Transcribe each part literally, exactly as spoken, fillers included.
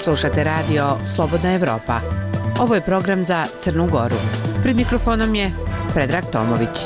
Slušate radio Slobodna Evropa. Ovo je program za Crnu Goru. Pred mikrofonom je Predrag Tomović.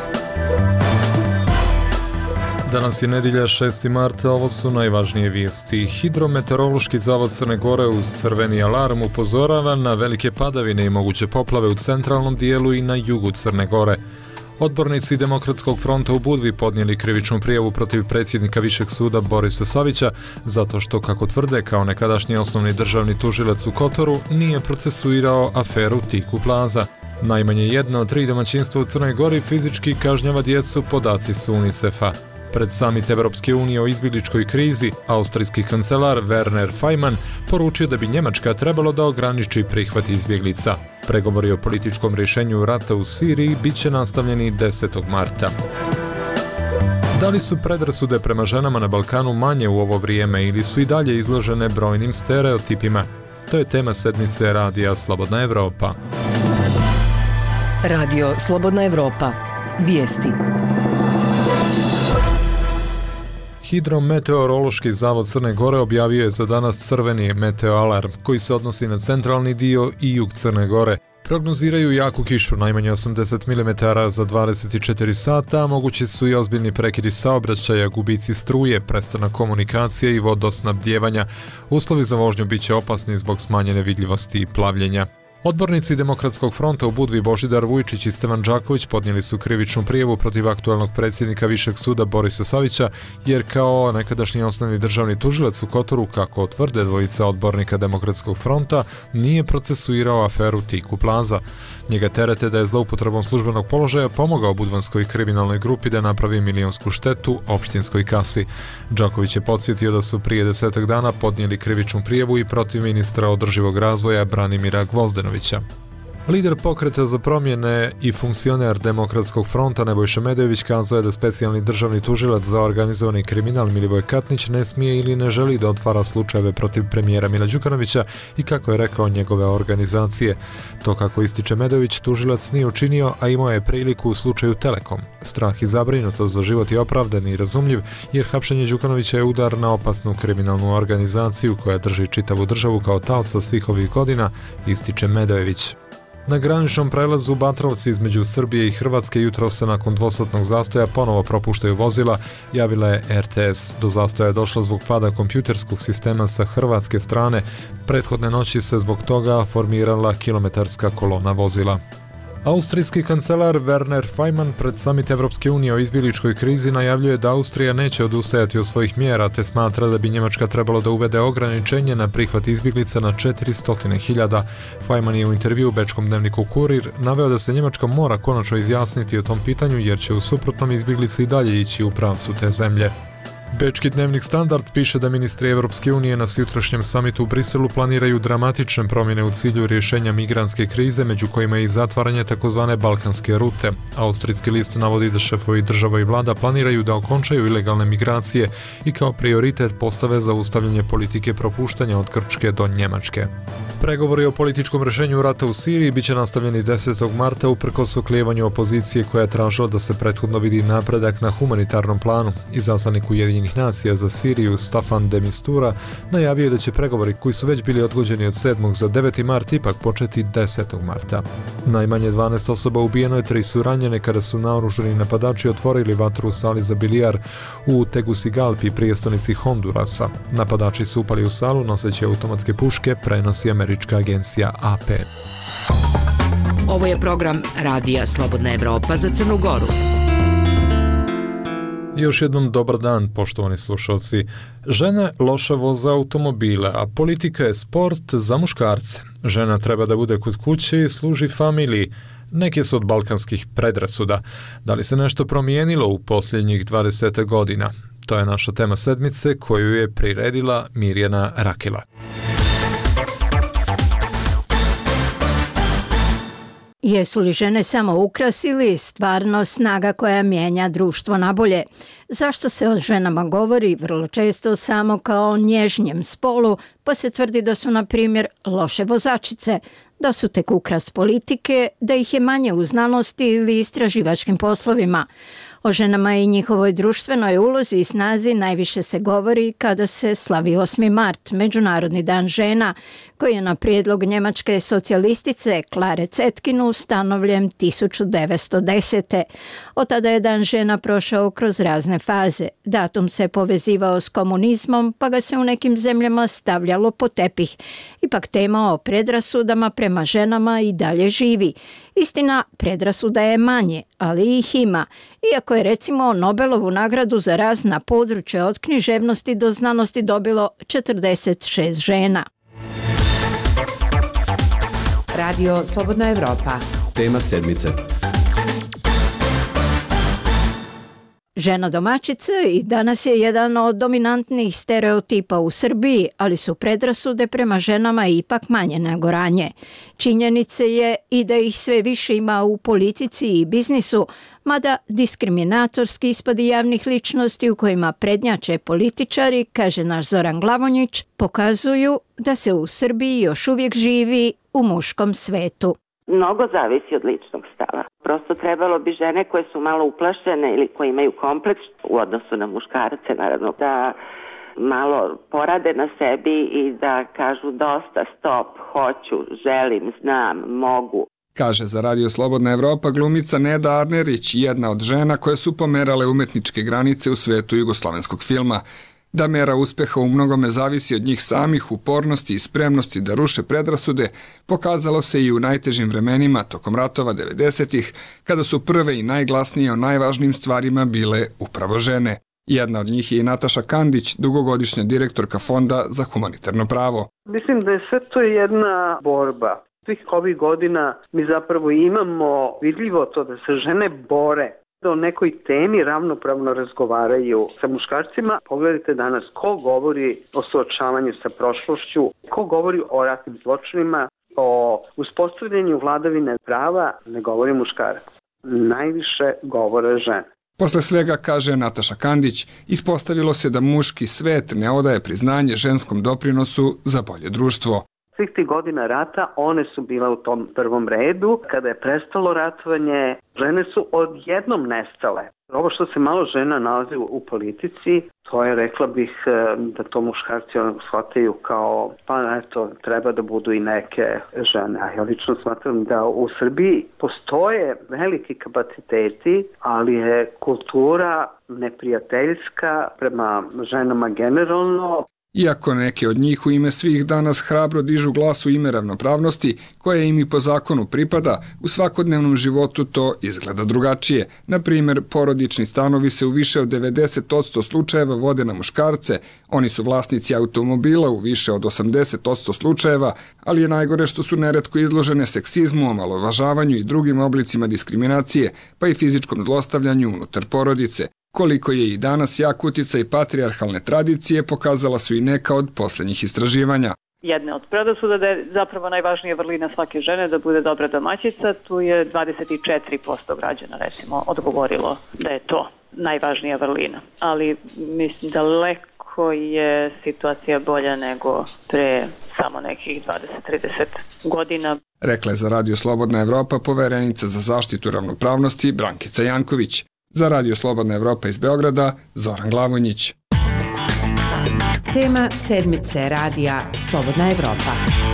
Danas je nedjelja šesti marta, ovo su najvažnije vijesti. Hidrometeorološki zavod Crne Gore uz crveni alarm upozorava na velike padavine i moguće poplave u centralnom dijelu i na jugu Crne Gore. Odbornici Demokratskog fronta u Budvi podnijeli krivičnu prijavu protiv predsjednika Višeg suda Borisa Savića zato što, kako tvrde, kao nekadašnji osnovni državni tužilac u Kotoru, nije procesuirao aferu Tiku Plaza. Najmanje jedno od tri domaćinstva u Crnoj Gori fizički kažnjava djecu, podaci su UNICEF-a. Pred samit Evropske unije o izbjegličkoj krizi, austrijski kancelar Werner Faymann poručio da bi Njemačka trebalo da ograniči prihvat izbjeglica. Pregovori o političkom rješenju rata u Siriji bit će nastavljeni desetog marta. Da li su predrasude prema ženama na Balkanu manje u ovo vrijeme ili su i dalje izložene brojnim stereotipima? To je tema sedmice Radija Slobodna Evropa. Radio Slobodna Evropa. Vijesti. Hidrometeorološki zavod Crne Gore objavio je za danas crveni meteoalarm koji se odnosi na centralni dio i jug Crne Gore. Prognoziraju jaku kišu, najmanje osamdeset milimetara za dvadeset četiri sata, a mogući su i ozbiljni prekidi saobraćaja, gubici struje, prestanak komunikacije i vodosnabdijevanja. Uslovi za vožnju bit će opasni zbog smanjene vidljivosti i plavljenja. Odbornici Demokratskog fronta u Budvi Božidar Vujčić i Stevan Đaković podnijeli su krivičnu prijavu protiv aktualnog predsjednika Višeg suda Borisa Savića, jer kao nekadašnji osnovni državni tužilac u Kotoru, kako tvrde dvojica odbornika Demokratskog fronta, nije procesuirao aferu Tiku Plaza. Njega terete da je zloupotrebom službenog položaja pomogao budvanskoj kriminalnoj grupi da napravi milionsku štetu opštinskoj kasi. Đaković je podsjetio da su prije desetak dana podnijeli krivičnu prijavu i protiv ministra održivog razvoja Branimira Gvozdenovića. Lider pokreta za promjene i funkcioner Demokratskog fronta Nebojša Medojević kazao je da specijalni državni tužilac za organizovani kriminal Milivoj Katnić ne smije ili ne želi da otvara slučajeve protiv premijera Mila Đukanovića i, kako je rekao, njegove organizacije. To, kako ističe Medojević, tužilac nije učinio, a imao je priliku u slučaju Telekom. Strah i zabrinutost za život je opravdan i razumljiv, jer hapšenje Đukanovića je udar na opasnu kriminalnu organizaciju koja drži čitavu državu kao taoca svih ovih godina, ističe Medojević. Na graničnom prelazu Batrovci između Srbije i Hrvatske jutro se nakon dvosatnog zastoja ponovo propuštaju vozila, javila je R T S. Do zastoja je došlo zbog pada kompjuterskog sistema sa hrvatske strane. Prethodne noći se zbog toga formirala kilometarska kolona vozila. Austrijski kancelar Werner Faymann pred samit Evropske unije o izbjegličkoj krizi najavljuje da Austrija neće odustajati od svojih mjera, te smatra da bi Njemačka trebalo da uvede ograničenje na prihvat izbjeglica na četiristo hiljada. Faymann je u intervjuu bečkom dnevniku Kurir naveo da se Njemačka mora konačno izjasniti o tom pitanju, jer će u suprotnom izbjeglice i dalje ići u pravcu te zemlje. Bečki dnevnik Standard piše da ministri Evropske unije na sutrašnjem samitu u Briselu planiraju dramatične promjene u cilju rješenja migrantske krize, među kojima je i zatvaranje takozvane balkanske rute. Austrijski list navodi da šefovi država i vlada planiraju da okončaju ilegalne migracije i kao prioritet postave zaustavljanje politike propuštanja od Grčke do Njemačke. Pregovori o političkom rješenju rata u Siriji biće nastavljeni desetog marta uprkos oklijevanju opozicije koja je tražila da se prethodno vidi napredak na humanitarnom planu. Izaslanik Ujedinjenih nacija za Siriju Staffan de Mistura najavio je da će pregovori, koji su već bili odgođeni od sedmog za deveti mart, ipak početi desetog marta. Najmanje dvanaest osoba ubijeno je, tri su ranjene kada su naoružani napadači otvorili vatru u sali za bilijar u Tegucigalpi, prijestolnici Hondurasa. Napadači su upali u salu noseći automatske puške, prenosi američka agencija A P. Ovo je program Radija Slobodna Evropa za Crnu Goru. Još jednom dobar dan, poštovani slušalci. Žene loše voze automobile, a politika je sport za muškarce. Žena treba da bude kod kuće i služi familiji. Neke su od balkanskih predrasuda. Da li se nešto promijenilo u posljednjih dvadeset godina? To je naša tema sedmice koju je priredila Mirjana Rakela. Jesu li žene samo ukras ili stvarno snaga koja mijenja društvo na bolje? Zašto se o ženama govori vrlo često samo kao o nježnjem spolu, pa se tvrdi da su, na primjer, loše vozačice? da su tek ukras politike, da ih je manje u znanosti ili istraživačkim poslovima. O ženama i njihovoj društvenoj ulozi i snazi najviše se govori kada se slavi osmi mart, Međunarodni dan žena, koji je na prijedlog njemačke socijalistice Klare Zetkin ustanovljen tisuću devetsto desete. Od tada je dan žena prošao kroz razne faze. Datum se povezivao s komunizmom, pa ga se u nekim zemljama stavljalo po tepih. Ipak tema o predrasudama prema ženama i dalje živi. Istina, predrasuda je manje, ali ih ima. Iako je recimo Nobelovu nagradu za razna područja od književnosti do znanosti dobilo četrdeset šest žena. Radio Slobodna Evropa. Tema sedmice. Žena domaćica i danas je jedan od dominantnih stereotipa u Srbiji, ali su predrasude prema ženama ipak manje nego ranije. Činjenice je i da ih sve više ima u politici i biznisu, mada diskriminatorski ispadi javnih ličnosti u kojima prednjače političari, kaže naš Zoran Glavonjić, pokazuju da se u Srbiji još uvijek živi u muškom svetu. Mnogo zavisi od ličnog stava. Prosto trebalo bi žene koje su malo uplašene ili koje imaju kompleks u odnosu na muškarce, naravno, da malo porade na sebi i da kažu dosta, stop, hoću, želim, znam, mogu. Kaže za Radio Slobodna Evropa glumica Neda Arnerić, jedna od žena koje su pomerale umetničke granice u svetu jugoslovenskog filma. Da mera uspeha u mnogome zavisi od njih samih, upornosti i spremnosti da ruše predrasude, pokazalo se i u najtežim vremenima tokom ratova devedesetih, kada su prve i najglasnije o najvažnijim stvarima bile upravo žene. Jedna od njih je i Nataša Kandić, dugogodišnja direktorka Fonda za humanitarno pravo. Mislim da je sve to jedna borba. Svih ovih godina mi zapravo imamo vidljivo to da se žene bore, da o nekoj temi ravnopravno razgovaraju sa muškarcima. Pogledajte danas ko govori o suočavanju sa prošlošću, ko govori o ratnim zločinima, o uspostavljanju vladavine prava, ne govori muškarac. Najviše govore žene. Posle svega, kaže Nataša Kandić, ispostavilo se da muški svet ne odaje priznanje ženskom doprinosu za bolje društvo. Svih tih godina rata one su bile u tom prvom redu. Kada je prestalo ratovanje, žene su odjednom nestale. Ovo što se malo žena nalazi u politici, to je, rekla bih, da to muškarci shvataju kao, pa eto, treba da budu i neke žene. A ja lično smatram da u Srbiji postoje veliki kapaciteti, ali je kultura neprijateljska prema ženama generalno. Iako neke od njih u ime svih danas hrabro dižu glas u ime ravnopravnosti, koje im i po zakonu pripada, u svakodnevnom životu to izgleda drugačije. Na primjer, porodični stanovi se u više od devedeset posto slučajeva vode na muškarce, oni su vlasnici automobila u više od osamdeset posto slučajeva, ali je najgore što su neretko izložene seksizmu, omalovažavanju i drugim oblicima diskriminacije, pa i fizičkom zlostavljanju unutar porodice. Koliko je i danas jak uticaj patrijarhalne tradicije, pokazala su i neka od posljednjih istraživanja. Jedne od predrasuda da je zapravo najvažnija vrlina svake žene da bude dobra domaćica, tu je dvadeset četiri posto građana recimo odgovorilo da je to najvažnija vrlina. Ali mislim daleko je situacija bolja nego pre samo nekih dvadeset do trideset godina. Rekla je za Radio Slobodna Evropa poverenica za zaštitu ravnopravnosti Brankica Janković. Za Radio Slobodna Evropa iz Beograda, Zoran Glavonjić. Tema sedmice radija Slobodna Evropa.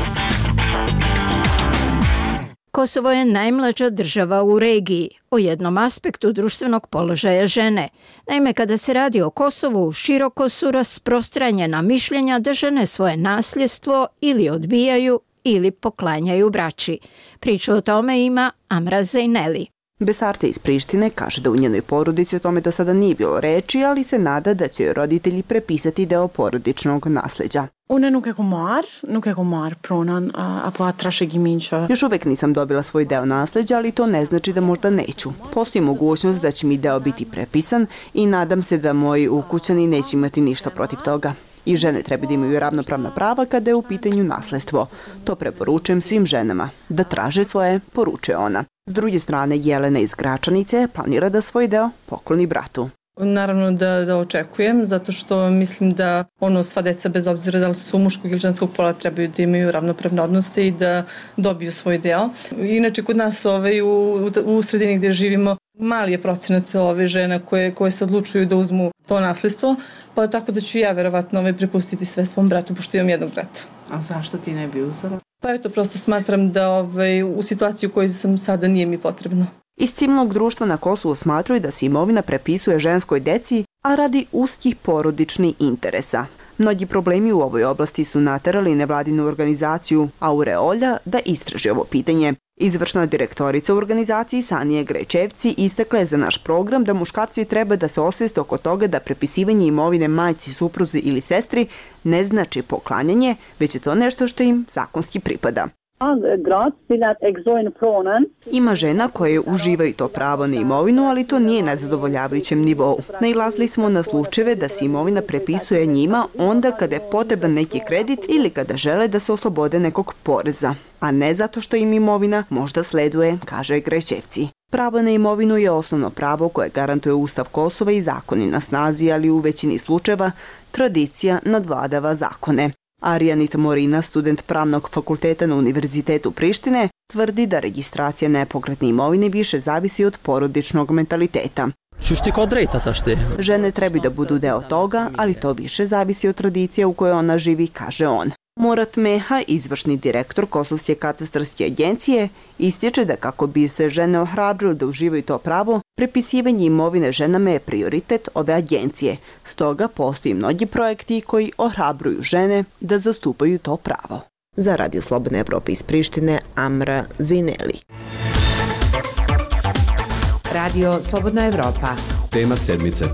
Kosovo je najmlađa država u regiji, o jednom aspektu društvenog položaja žene. Naime, kada se radi o Kosovu, široko su rasprostranjena mišljenja da žene svoje nasljedstvo ili odbijaju ili poklanjaju braći. Priču o tome ima Amra Zejneli. Besarte iz Prištine kaže da u njenoj porodici o tome do sada nije bilo reči, ali se nada da će joj roditelji prepisati deo porodičnog nasleđa. Još uvek nisam dobila svoj deo nasleđa, ali to ne znači da možda neću. Postoji mogućnost da će mi deo biti prepisan i nadam se da moji ukućani neće imati ništa protiv toga. I žene treba da imaju ravnopravna prava kada je u pitanju nasledstvo. To preporučujem svim ženama. Da traže svoje, poručuje ona. S druge strane, Jelena iz Gračanice planira da svoj deo pokloni bratu. Naravno da, da očekujem, zato što mislim da ono sva deca bez obzira da li su muškog ili ženskog pola trebaju da imaju ravnopravne odnose i da dobiju svoj deo. Inače kod nas ovaj, u, u sredini gdje živimo mali je procenat ove žena koje, koje se odlučuju da uzmu to nasledstvo, pa tako da ću ja verovatno ovaj, prepustiti sve svom bratu, pošto imam jednog brata. A zašto ti ne bi uzela? Pa eto, prosto smatram da ovaj, u situaciji u kojoj sam sada nije mi potrebno. Iz civilnog društva na Kosovu smatraju da se imovina prepisuje ženskoj deci, a radi uskih porodičnih interesa. Mnogi problemi u ovoj oblasti su naterali nevladinu organizaciju Aureolja da istraži ovo pitanje. Izvršna direktorica u organizaciji Sanije Grečevci istakla je za naš program da muškarci treba da se osvijeste oko toga da prepisivanje imovine majci, supruzi ili sestri ne znači poklanjanje, već je to nešto što im zakonski pripada. Ima žena koje uživaju to pravo na imovinu, ali to nije na zadovoljavajućem nivou. Nailazili smo na slučajeve da se imovina prepisuje njima onda kada je potreban neki kredit ili kada žele da se oslobode nekog poreza, a ne zato što im imovina možda sleduje, kaže Grečevci. Pravo na imovinu je osnovno pravo koje garantuje Ustav Kosova i zakoni na snazi, ali u većini slučajeva tradicija nadvladava zakone. Arijanit Morina, student pravnog fakulteta na Univerzitetu Prištine, tvrdi da registracija nepokretne imovine više zavisi od porodičnog mentaliteta. Žene trebaju da budu deo toga, ali to više zavisi od tradicije u kojoj ona živi, kaže on. Murat Meha, izvršni direktor Kosovske katastarske agencije, ističe da kako bi se žene ohrabrile da uživaju to pravo, prepisivanje imovine ženama je prioritet ove agencije. Stoga postoji mnogi projekti koji ohrabruju žene da zastupaju to pravo. Za Radio Slobodne Evrope iz Prištine, Amra Zineli. Radio Slobodna Evropa. Tema sedmice.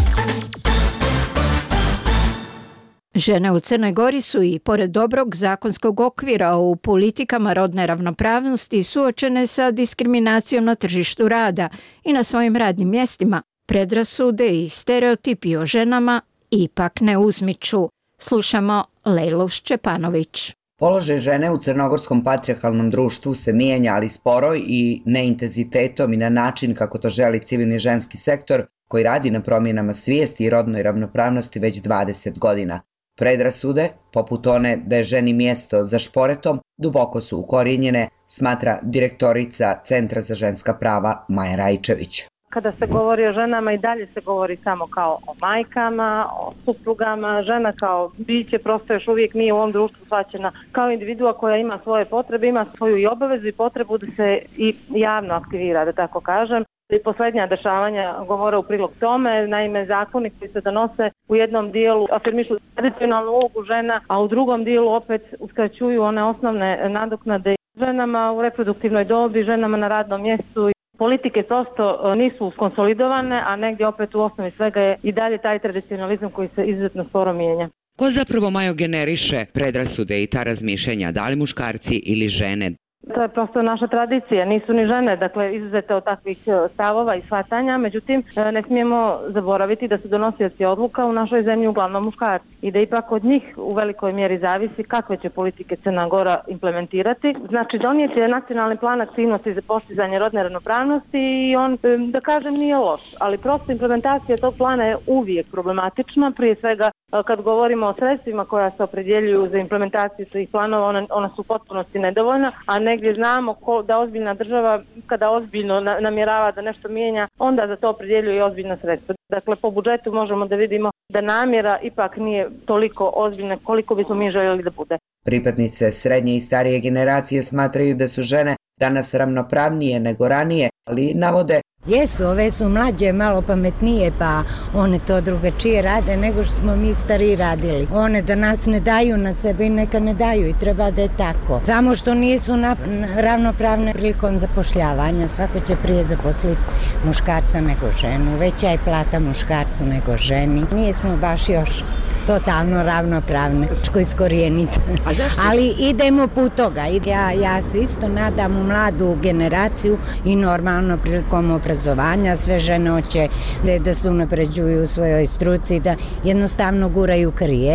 Žene u Crnoj Gori su i pored dobrog zakonskog okvira u politikama rodne ravnopravnosti suočene sa diskriminacijom na tržištu rada i na svojim radnim mjestima. Predrasude i stereotipi o ženama ipak ne uzmiču. Slušamo Lejlu Šćepanović. Položaj žene u crnogorskom patrijarhalnom društvu se mijenja, ali sporo i neintenzitetom i na način kako to želi civilni ženski sektor koji radi na promjenama svijesti i rodnoj ravnopravnosti već dvadeset godina. Predrasude, poput one da je ženi mjesto za šporetom, duboko su ukorijenjene, smatra direktorica Centra za ženska prava Maja Rajčević. Kada se govori o ženama i dalje se govori samo kao o majkama, o suprugama. Žena kao biće prosto još uvijek nije u ovom društvu shvaćena kao individua koja ima svoje potrebe, ima svoju i obavezu i potrebu da se i javno aktivira, da tako kažem. I posljednja dešavanja govore u prilog tome, naime zakoni koji se donose u jednom dijelu afirmišu tradicionalnu ulogu žena, a u drugom dijelu opet uskraćuju one osnovne nadoknade ženama u reproduktivnoj dobi, ženama na radnom mjestu. Politike prosto nisu konsolidovane, a negdje opet u osnovi svega je i dalje taj tradicionalizam koji se izuzetno sporo mijenja. Ko zapravo, Majo, generiše predrasude i ta razmišljanja, da li muškarci ili žene? To je prosto naša tradicija, nisu ni žene, dakle, izuzete od takvih stavova i shvatanja, međutim, ne smijemo zaboraviti da su donosioci odluka u našoj zemlji uglavnom muškarci i da ipak od njih u velikoj mjeri zavisi kakve će politike Crna Gora implementirati. Znači, donijeti je nacionalni plan aktivnosti za postizanje rodne ravnopravnosti i on, da kažem, nije loš, ali prosto implementacija tog plana je uvijek problematična, prije svega kad govorimo o sredstvima koja se opredjeljuju za implementaciju tih planova, ona, ona su u potpunosti nedovoljna, a negdje znamo ko, da ozbiljna država kada ozbiljno na, namjerava da nešto mijenja, onda za to opredjeljuje i ozbiljna sredstva. Dakle, po budžetu možemo da vidimo da namjera ipak nije toliko ozbiljna koliko bismo mi željeli da bude. Pripadnice srednje i starije generacije smatraju da su žene danas ravnopravnije nego ranije, ali navode jesu, ove su mlađe, malo pametnije, pa one to drugačije rade nego što smo mi stariji radili. One da nas ne daju na sebe i neka ne daju i treba da je tako. Samo što nisu na, ravnopravne prilikom zapošljavanja, svako će prije zaposliti muškarca nego ženu, veća je plata muškarcu nego ženi. Nije smo baš još totalno ravnopravne, što iskorijeniti. A zašto? Ali idemo put toga. Ja, ja se isto nadam u mladu generaciju i normalno prilikom obrazovanja sve žene hoće da, da se unapređuju u svojoj struci, da jednostavno guraju karijeru.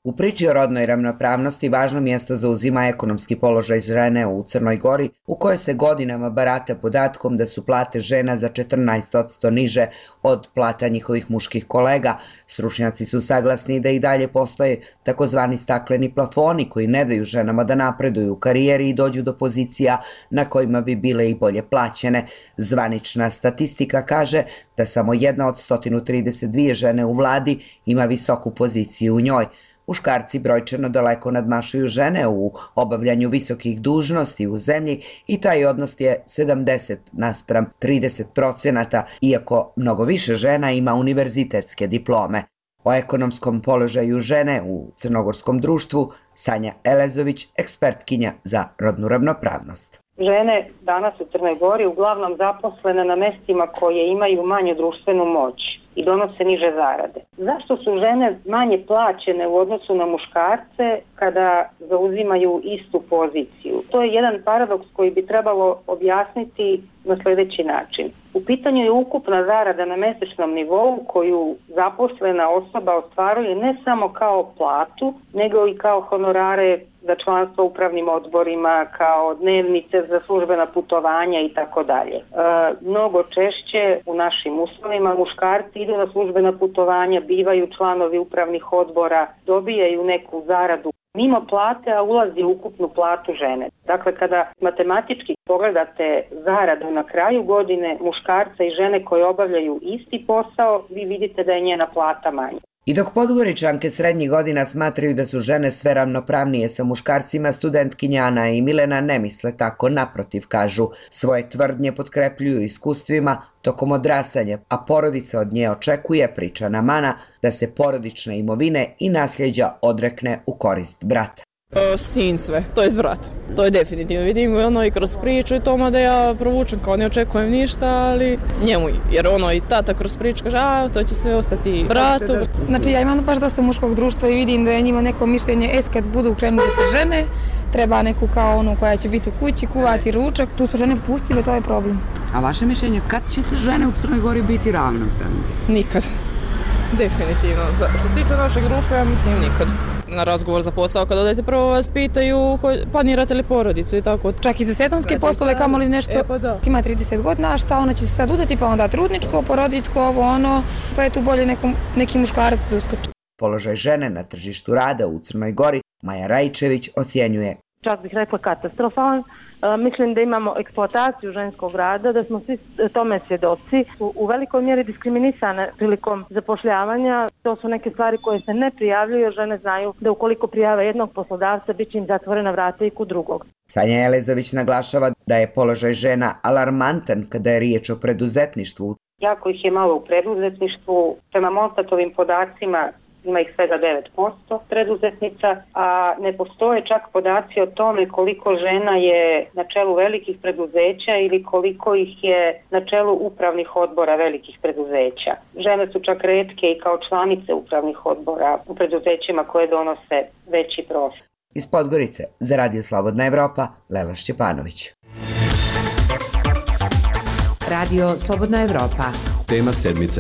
U priči o rodnoj ravnopravnosti važno mjesto zauzima ekonomski položaj žene u Crnoj Gori, u kojoj se godinama barata podatkom da su plate žena za četrnaest posto niže od plata njihovih muških kolega. Stručnjaci su saglasni da i dalje postoje takozvani stakleni plafoni koji ne daju ženama da napreduju u karijeri i dođu do pozicija na kojima bi bile i bolje plaćene. Zvanična statistika kaže da samo jedna od sto trideset dvije žene u vladi ima visoku poziciju u njoj. Muškarci brojčano daleko nadmašuju žene u obavljanju visokih dužnosti u zemlji i taj odnos je sedamdeset naspram trideset procenata, iako mnogo više žena ima univerzitetske diplome. O ekonomskom položaju žene u crnogorskom društvu Sanja Elezović, ekspertkinja za rodnu ravnopravnost. Žene danas u Crnoj Gori uglavnom zaposlene na mestima koje imaju manju društvenu moć i donose niže zarade. Zašto su žene manje plaćene u odnosu na muškarce kada zauzimaju istu poziciju? To je jedan paradoks koji bi trebalo objasniti na sljedeći način. U pitanju je ukupna zarada na mesečnom nivou koju zaposlena osoba ostvaruje ne samo kao platu, nego i kao honorare za članstvo u upravnim odborima, kao dnevnice za službena putovanja i tako dalje. Mnogo češće u našim uslovima muškarci idu na službena putovanja, bivaju članovi upravnih odbora, dobijaju neku zaradu mimo plate, a ulazi u ukupnu platu žene. Dakle, kada matematički pogledate zaradu na kraju godine muškarca i žene koje obavljaju isti posao, vi vidite da je njena plata manja. I dok Podgoričanke srednjih godina smatraju da su žene sve ravnopravnije sa muškarcima, studentkinja Ana i Milena ne misle tako, naprotiv, kažu. Svoje tvrdnje potkrepljuju iskustvima tokom odrastanja, a porodica od nje očekuje, priča Namana, da se porodične imovine i nasljeđa odrekne u korist brata. Sin sve, to je brat. To je definitivno. Vidim ono i kroz priču i tome da ja provučem, kao ne očekujem ništa, ali njemu, jer ono i tata kroz priču kaže, a to će sve ostati bratu. Znači ja imam baš dosta muškog društva i vidim da je njima neko mišljenje, es kad budu krenuli se žene, treba neku kao onu koja će biti u kući, kuvati ručak, tu su žene pustile, to je problem. A vaše mišljenje, kad će žene u Crnoj Gori biti ravnopravne? Nikad. Definitivno. Što se tiče našeg društva, ja mislim nikad. Na razgovor za posao, kad odete prvo vas pitaju planirate li porodicu i tako. Čak i za sezonske poslove, kamo li nešto, e, pa da. Ima trideset godina, a šta ona će se sad udati, pa onda trudničko, porodičko, ovo ono, pa je tu bolje nekom, neki muškarac da uskoči. Položaj žene na tržištu rada u Crnoj Gori Maja Rajčević ocjenjuje. Čak bih rekla katastrofalan. Mislim da imamo eksploataciju ženskog rada, da smo svi tome svjedoci. U, u velikoj mjeri diskriminisane prilikom zapošljavanja. To su neke stvari koje se ne prijavljuju, jer žene znaju da ukoliko prijave jednog poslodavca, bit će im zatvorena vrata i kod drugog. Sanja Elezović naglašava da je položaj žena alarmantan kada je riječ o preduzetništvu. Jako ih je malo u preduzetništvu. Prema Monstatovim podacima ima ih svega devet posto preduzetnica, a ne postoje čak podaci o tome koliko žena je na čelu velikih preduzeća ili koliko ih je na čelu upravnih odbora velikih preduzeća. Žene su čak retke i kao članice upravnih odbora u preduzećima koje donose veći profit. Iz Podgorice za Radio Slobodna Evropa, Lela Šćepanović. Radio Slobodna Evropa. Tema sedmice.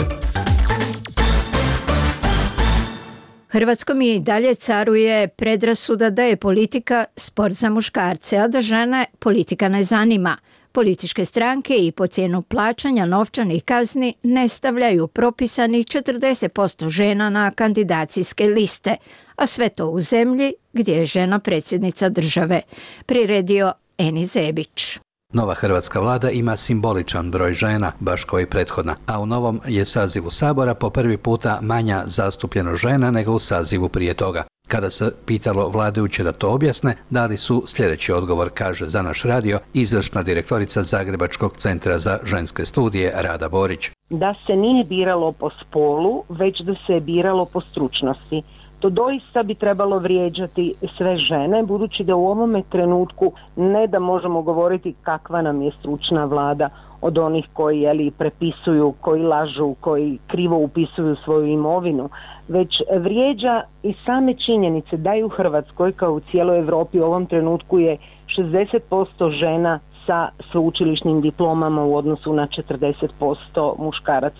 Hrvatskom je i dalje caruje predrasuda da je politika sport za muškarce, a da žene politika ne zanima. Političke stranke i po cijenu plaćanja novčanih kazni ne stavljaju propisanih četrdeset posto žena na kandidacijske liste, a sve to u zemlji gdje je žena predsjednica države. Priredio Eni Zebić. Nova hrvatska vlada ima simboličan broj žena, baš kao i prethodna, a u novom je sazivu Sabora po prvi puta manja zastupljenost žena nego u sazivu prije toga. Kada se pitalo vladajuće da to objasne, dali su sljedeći odgovor, kaže za naš radio izvršna direktorica Zagrebačkog centra za ženske studije Rada Borić. Da se nije biralo po spolu, već da se je biralo po stručnosti. To doista bi trebalo vrijeđati sve žene, budući da u ovome trenutku ne da možemo govoriti kakva nam je stručna vlada od onih koji jeli, prepisuju, koji lažu, koji krivo upisuju svoju imovinu, već vrijeđa i same činjenice da je u Hrvatskoj kao u cijeloj Europi u ovom trenutku je šezdeset posto žena sa sveučilišnim diplomama u odnosu na četrdeset posto muškaraca.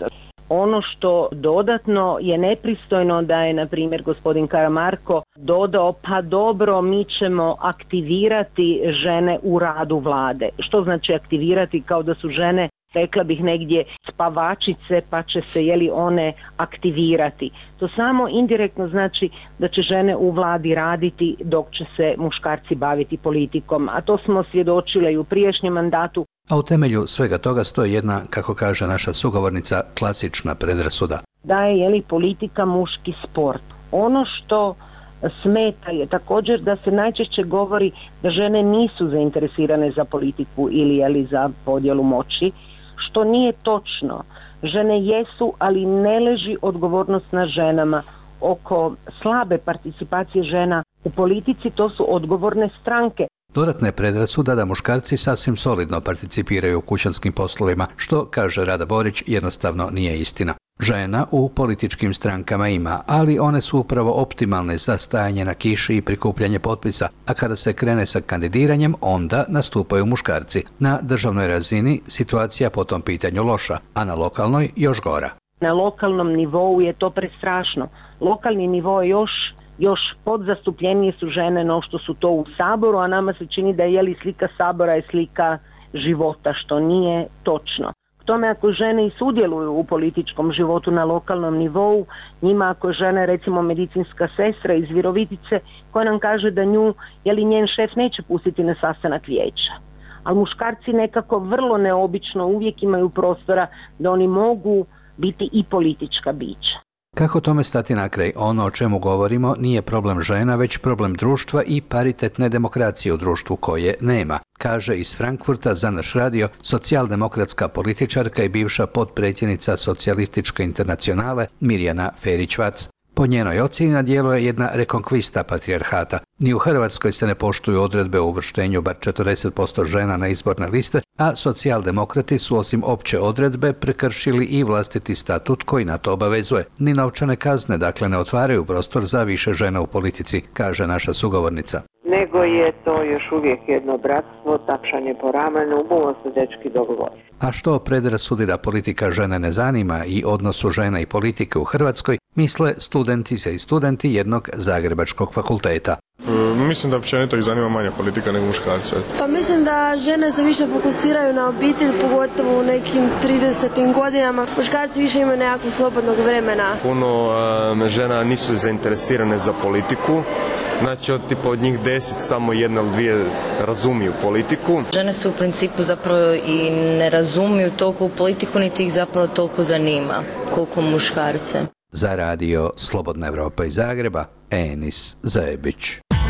Ono što dodatno je nepristojno da je, na primjer, gospodin Karamarko dodao, pa dobro, mi ćemo aktivirati žene u radu vlade. Što znači aktivirati? Kao da su žene, rekla bih, negdje spavačice, pa će se, jeli, one aktivirati. To samo indirektno znači da će žene u vladi raditi dok će se muškarci baviti politikom, a to smo svjedočile i u prijašnjem mandatu. A u temelju svega toga stoji jedna, kako kaže naša sugovornica, klasična predrasuda. Da je, jeli, politika muški sport. Ono što smeta je također da se najčešće govori da žene nisu zainteresirane za politiku ili, jeli, za podjelu moći, što nije točno. Žene jesu, ali ne leži odgovornost na ženama. Oko slabe participacije žena u politici to su odgovorne stranke. Dodatna je predrasuda da muškarci sasvim solidno participiraju u kućanskim poslovima, što, kaže Rada Borić, jednostavno nije istina. Žena u političkim strankama ima, ali one su upravo optimalne za stajanje na kiši i prikupljanje potpisa, a kada se krene sa kandidiranjem, onda nastupaju muškarci. Na državnoj razini situacija po tom pitanju loša, a na lokalnoj još gora. Na lokalnom nivou je to prestrašno. Lokalni nivo je još još podzastupljenije su žene no što su to u Saboru, a nama se čini da je, jeli, slika Sabora je slika života, što nije točno. K tome, ako žene i sudjeluju u političkom životu na lokalnom nivou, njima ako je žena, recimo, medicinska sestra iz Virovitice, koja nam kaže da nju, jeli, njen šef neće pustiti na sastanak vijeća. Ali muškarci nekako vrlo neobično uvijek imaju prostora da oni mogu biti i politička bića. Kako tome stati na kraj? Ono o čemu govorimo nije problem žena, već problem društva i paritetne demokracije u društvu koje nema, kaže iz Frankfurta za naš radio socijaldemokratska političarka i bivša potpredsjednica Socijalističke internacionale Mirjana Ferić-Vac. Po njenoj ocjeni na djelu je jedna rekonkvista patrijarhata. Ni u Hrvatskoj se ne poštuju odredbe o uvrštenju bar četrdeset posto žena na izborne liste, a socijaldemokrati su osim opće odredbe prekršili i vlastiti statut koji na to obavezuje. Ni novčane kazne, dakle, ne otvaraju prostor za više žena u politici, kaže naša sugovornica. Nego je to još uvijek jedno bratstvo, tapšanje po ramenu, bumo se dečki dogovori. A što predrasudi da politika žene ne zanima i odnosu žena i politike u Hrvatskoj, misle studentice i studenti jednog zagrebačkog fakulteta. Mm, mislim da općenito ih zanima manja politika nego muškarce. Pa mislim da žene se više fokusiraju na obitelj, pogotovo u nekim tridesetim godinama. Muškarci više imaju nekakvog slobodnog vremena. Puno um, žena nisu zainteresirane za politiku. Znači od tipa od njih deset samo jedna ili dvije razumiju politiku. Žene se u principu zapravo i ne razumiju toliko u politiku, niti ih zapravo toliko zanima koliko muškarce. Za radio Slobodna Evropa iz Zagreba, Enis Zajebić.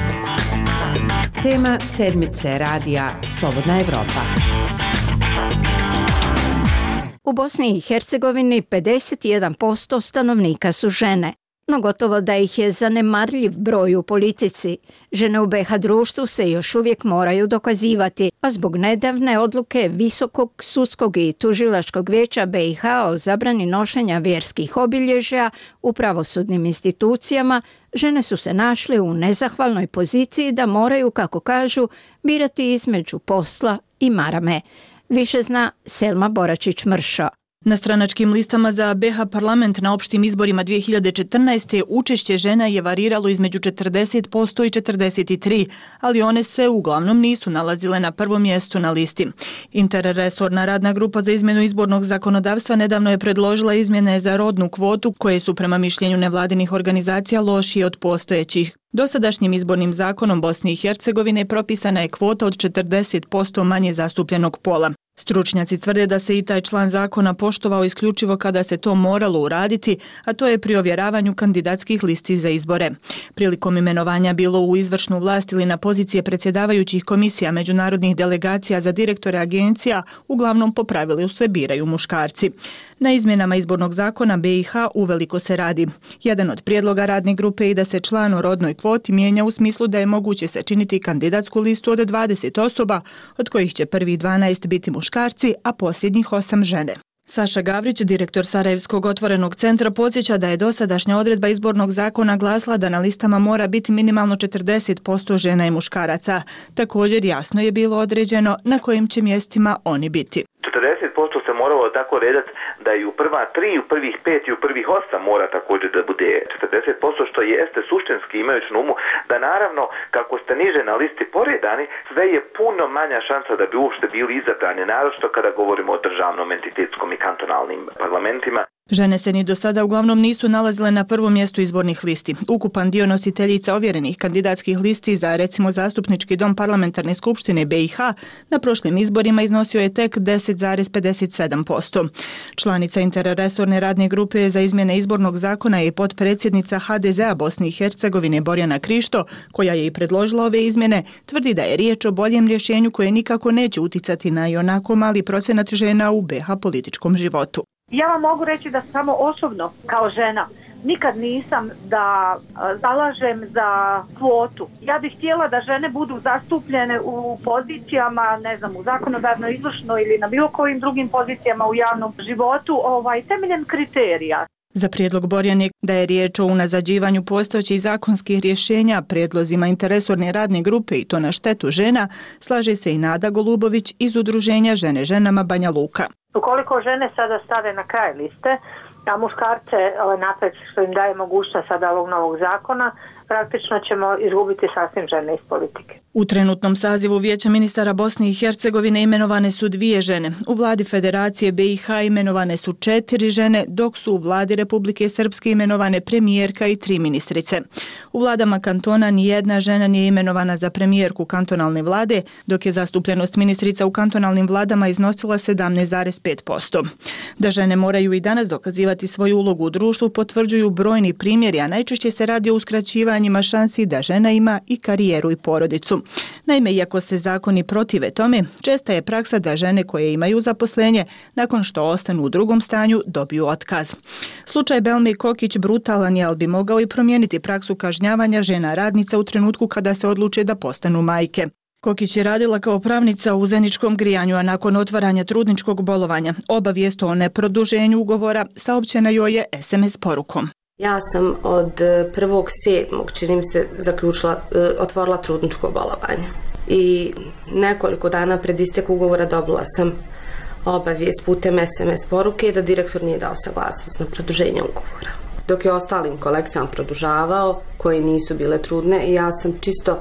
Tema sedmice radija Slobodna Evropa. U Bosni i Hercegovini pedeset jedan posto stanovnika su žene, no gotovo da ih je zanemarljiv broj u politici. Žene u be ha društvu se još uvijek moraju dokazivati, a zbog nedavne odluke Visokog sudskog i tužilačkog vijeća be i ha o zabrani nošenja vjerskih obilježja u pravosudnim institucijama, žene su se našle u nezahvalnoj poziciji da moraju, kako kažu, birati između posla i marame. Više zna Selma Boračić-Mršo. Na stranačkim listama za be ha parlament na opštim izborima dvije hiljade četrnaeste. učešće žena je variralo između četrdeset posto i četrdeset tri posto, ali one se uglavnom nisu nalazile na prvom mjestu na listi. Interresorna radna grupa za izmjenu izbornog zakonodavstva nedavno je predložila izmjene za rodnu kvotu koje su prema mišljenju nevladinih organizacija lošije od postojećih. Dosadašnjim izbornim zakonom Bosne i Hercegovine propisana je kvota od četrdeset posto manje zastupljenog pola. Stručnjaci tvrde da se i taj član zakona poštovao isključivo kada se to moralo uraditi, a to je pri ovjeravanju kandidatskih listi za izbore. Prilikom imenovanja bilo u izvršnu vlast ili na pozicije predsjedavajućih komisija međunarodnih delegacija za direktore agencija, uglavnom po pravilu se biraju muškarci. Na izmjenama izbornog zakona be i ha uveliko se radi. Jedan od prijedloga radne grupe je i da se član o rodnoj kvoti mijenja u smislu da je moguće sačiniti kandidatsku listu od dvadeset osoba, od kojih će prvih dvanaest biti muškarci, a posljednjih osam žene. Saša Gavrić, direktor Sarajevskog otvorenog centra, podsjeća da je dosadašnja odredba izbornog zakona glasila da na listama mora biti minimalno četrdeset posto žena i muškaraca. Također jasno je bilo određeno na kojim će mjestima oni biti. četrdeset posto se moralo tako redati da i u prva tri, u prvih pet i u prvih osam mora također da bude četrdeset posto, što jeste suštinski imajući na umu da naravno kako ste niže na listi poredani, sve je puno manja šansa da bi uopšte bili izabrani, naročito kada govorimo o državnom, entitetskom i kantonalnim parlamentima. Žene se ni do sada uglavnom nisu nalazile na prvom mjestu izbornih listi. Ukupan dio nositeljica ovjerenih kandidatskih listi za recimo zastupnički dom parlamentarne skupštine B i H na prošlim izborima iznosio je tek deset zarez pedeset sedam posto. Članica interresorne radne grupe za izmjene izbornog zakona je potpredsjednica H D Z-a Bosne i Hercegovine Borjana Krišto, koja je i predložila ove izmjene, tvrdi da je riječ o boljem rješenju koje nikako neće uticati na ionako mali procenat žena u B i H političkom životu. Ja vam mogu reći da samo osobno kao žena nikad nisam da zalažem za kvotu. Ja bih htjela da žene budu zastupljene u pozicijama, ne znam, u zakonodavnoj, izvršnoj ili na bilo kojim drugim pozicijama u javnom životu, ovaj, temeljem kriterija. Za prijedlog Borjane da je riječ o unazađivanju postojećih zakonskih rješenja, prijedlozima interresorne radne grupe i to na štetu žena, slaže se i Nada Golubović iz udruženja Žene ženama Banja Luka. Ukoliko žene sada stave na kraj liste, a muškarce ovaj, napred što im daje mogućnost sada ovog novog zakona, praktično ćemo izgubiti sasvim žene iz politike. U trenutnom sazivu Vijeća ministara Bosne i Hercegovine imenovane su dvije žene. U vladi Federacije B i H imenovane su četiri žene, dok su u vladi Republike Srpske imenovane premijerka i tri ministrice. U vladama kantona nijedna žena nije imenovana za premijerku kantonalne vlade, dok je zastupljenost ministrica u kantonalnim vladama iznosila sedamnaest zarez pet posto. Da žene moraju i danas dokazivati svoju ulogu u društvu potvrđuju brojni primjeri, a najčešće se radi o uskraćivanjima šansi da žena ima i karijeru i porodicu. Naime, iako se zakoni protive tome, česta je praksa da žene koje imaju zaposlenje, nakon što ostanu u drugom stanju, dobiju otkaz. Slučaj Belme Kokić brutalan je, ali bi mogao i promijeniti praksu kažnjavanja žena radnica u trenutku kada se odluče da postanu majke. Kokić je radila kao pravnica u Zeničkom grijanju, a nakon otvaranja trudničkog bolovanja obavijest o neproduženju ugovora saopćena joj je es em es porukom. Ja sam od prvog sedmog čini mi se zaključila, otvorila trudničko bolovanje i nekoliko dana pred istek ugovora dobila sam obavijest putem es em es poruke da direktor nije dao saglasnost na produženje ugovora. Dok je ostalim kolegicama produžavao koje nisu bile trudne i ja sam čisto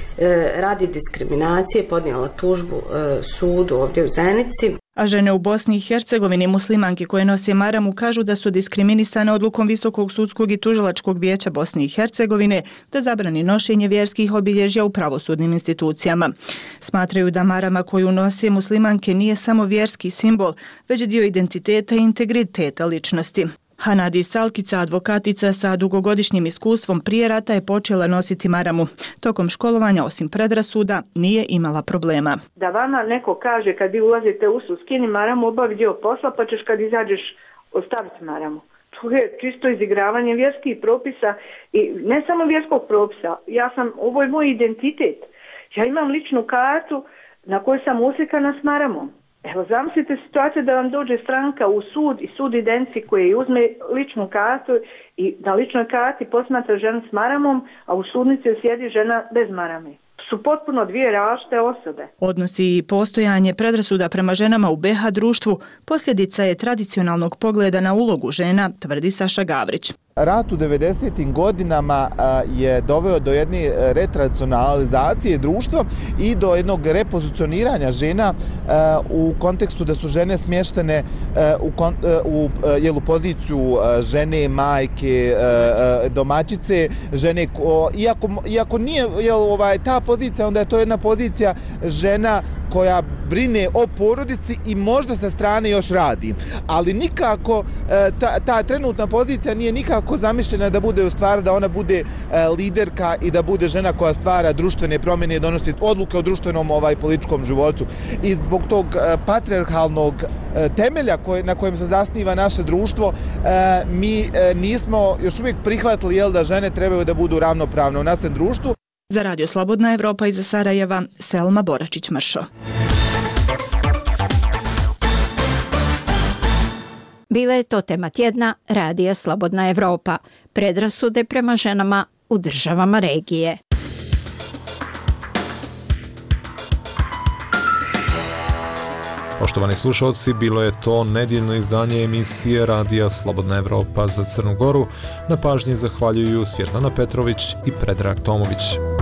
e, radi diskriminacije podnijela tužbu e, sudu ovdje u Zenici. A žene u Bosni i Hercegovini muslimanke koje nose maramu kažu da su diskriminisane odlukom Visokog sudskog i tužilačkog vijeća Bosne i Hercegovine da zabrani nošenje vjerskih obilježja u pravosudnim institucijama. Smatraju da marama koju nose muslimanke nije samo vjerski simbol, već dio identiteta i integriteta ličnosti. Hanadi Salkica, advokatica sa dugogodišnjim iskustvom prije rata, je počela nositi maramu. Tokom školovanja, osim predrasuda, nije imala problema. Da vama neko kaže kad vi ulazite u usu, skini maramu, obavi dio posla, pa ćeš kad izađeš ostaviti maramu. To je čisto izigravanje vjerskih propisa i ne samo vjerskog propisa. Ja sam, ovo je moj identitet. Ja imam ličnu kartu na kojoj sam uslikana s maramom. Evo, zamislite situaciju da vam dođe stranka u sud i sud identifikuje i uzme ličnu kartu i na ličnoj karti posmatra ženu s maramom, a u sudnici sjedi žena bez marame. Su potpuno dvije različite osobe. Odnosi i postojanje predrasuda prema ženama u be ha društvu posljedica je tradicionalnog pogleda na ulogu žena, tvrdi Saša Gavrić. Rat u devedesetim godinama je doveo do jedne retradicionalizacije društva i do jednog repozicioniranja žena u kontekstu da su žene smještene u, u, u poziciju žene, majke, domaćice, žene, iako, iako nije jel, ovaj, ta pozicija, onda je to jedna pozicija žena koja brine o porodici i možda sa strane još radi. Ali nikako, ta, ta trenutna pozicija nije nikako zamišljena da bude u stvari da ona bude liderka i da bude žena koja stvara društvene promjene i donosi odluke o društvenom ovaj, političkom životu. I zbog tog patrijarhalnog temelja koje, na kojem se zasniva naše društvo, mi nismo još uvijek prihvatili jel, da žene trebaju da budu ravnopravne u našem društvu. Za Radio Slobodna Evropa iz Sarajeva, Selma Boračić-Mršo. Bila je to tema tjedna Radija Slobodna Evropa. Predrasude prema ženama u državama regije. Poštovani slušalci, bilo je to nedjeljno izdanje emisije Radija Slobodna Evropa za Crnu Goru. Na pažnji zahvaljuju Svjetlana Petrović i Predrag Tomović.